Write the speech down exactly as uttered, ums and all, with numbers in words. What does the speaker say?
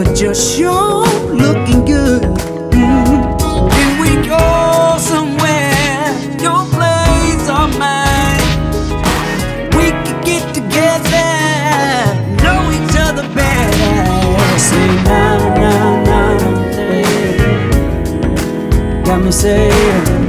but you're sure looking good. Mm. Can we go somewhere? Your place or mine? We could get together, know each other better. Say now, now, now, hey. Got me saying